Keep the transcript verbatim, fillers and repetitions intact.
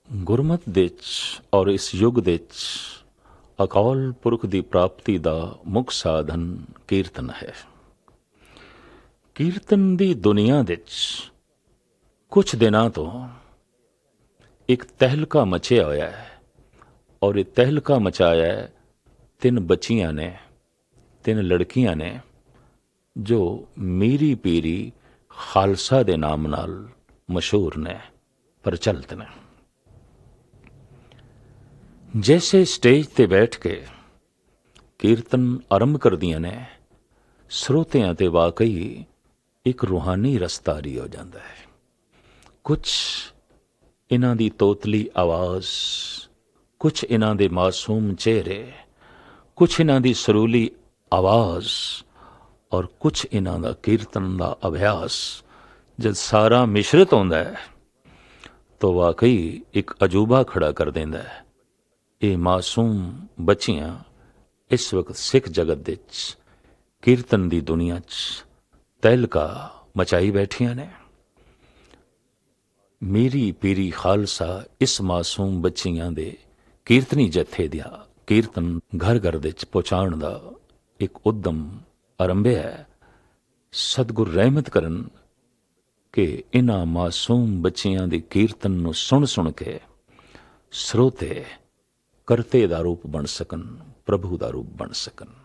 ਗੁਰਮਤਿ ਦੇ 'ਚ ਔਰ ਇਸ ਯੁੱਗ ਦੇ 'ਚ ਅਕਾਲ ਪੁਰਖ ਦੀ ਪ੍ਰਾਪਤੀ ਦਾ ਮੁੱਖ ਸਾਧਨ ਕੀਰਤਨ ਹੈ। ਕੀਰਤਨ ਦੀ ਦੁਨੀਆ ਦੇ 'ਚ ਕੁਛ ਦਿਨਾਂ ਤੋਂ ਇੱਕ ਤਹਿਲਕਾ ਮਚਿਆ ਹੋਇਆ ਹੈ ਔਰ ਇਹ ਤਹਿਲਕਾ ਮਚਾਇਆ ਹੈ ਤਿੰਨ ਬੱਚੀਆਂ ਨੇ, ਤਿੰਨ ਲੜਕੀਆਂ ਨੇ ਜੋ ਮੀਰੀ ਪੀਰੀ ਖਾਲਸਾ ਦੇ ਨਾਮ ਨਾਲ ਮਸ਼ਹੂਰ ਨੇ, ਪ੍ਰਚਲਿਤ ਨੇ। ਜੈਸੇ ਸਟੇਜ ਤੇ ਬੈਠ ਕੇ ਕੀਰਤਨ ਆਰੰਭ ਕਰਦੀਆਂ ਨੇ, ਸਰੋਤਿਆਂ ਤੇ ਵਾਕਈ ਇੱਕ ਰੂਹਾਨੀ ਰਸਤਾਰੀ ਹੋ ਜਾਂਦਾ ਹੈ। ਕੁਛ ਇਹਨਾਂ ਦੀ ਤੋਤਲੀ ਆਵਾਜ਼, ਕੁਛ ਇਹਨਾਂ ਦੇ ਮਾਸੂਮ ਚਿਹਰੇ, ਕੁਛ ਇਹਨਾਂ ਦੀ ਸਰੂਲੀ ਆਵਾਜ਼ ਔਰ ਕੁਛ ਇਹਨਾਂ ਦਾ ਕੀਰਤਨ ਦਾ ਅਭਿਆਸ ਜਦ ਸਾਰਾ ਮਿਸ਼ਰਿਤ ਹੁੰਦਾ ਹੈ ਤਾਂ ਵਾਕਈ ਇੱਕ ਅਜੂਬਾ ਖੜਾ ਕਰ ਦਿੰਦਾ ਹੈ। ਇਹ ਮਾਸੂਮ ਬੱਚੀਆਂ ਇਸ ਵਕਤ ਸਿੱਖ ਜਗਤ ਦੇ 'ਚ ਕੀਰਤਨ ਦੀ ਦੁਨੀਆ 'ਚ ਤਹਿਲਕਾ ਮਚਾਈ ਬੈਠੀਆਂ ਨੇ। ਮੀਰੀ ਪੀਰੀ ਖਾਲਸਾ ਇਸ ਮਾਸੂਮ ਬੱਚੀਆਂ ਦੇ ਕੀਰਤਨੀ ਜਥੇ ਦਾ ਕੀਰਤਨ ਘਰ ਘਰ ਦੇ 'ਚ ਪਹੁੰਚਾਉਣ ਦਾ ਇੱਕ ਉਦਮ ਆਰੰਭਿਆ ਹੈ। ਸਤਿਗੁਰ ਰਹਿਮਤ ਕਰਨ ਕਿ ਇਹਨਾਂ ਮਾਸੂਮ ਬੱਚਿਆਂ ਦੇ ਕੀਰਤਨ ਨੂੰ ਸੁਣ ਸੁਣ ਕੇ ਸਰੋਤੇ ਕਰਤੇ ਦਾ ਰੂਪ ਬਣ ਸਕਣ, ਪ੍ਰਭੂ ਦਾ ਰੂਪ ਬਣ ਸਕਣ।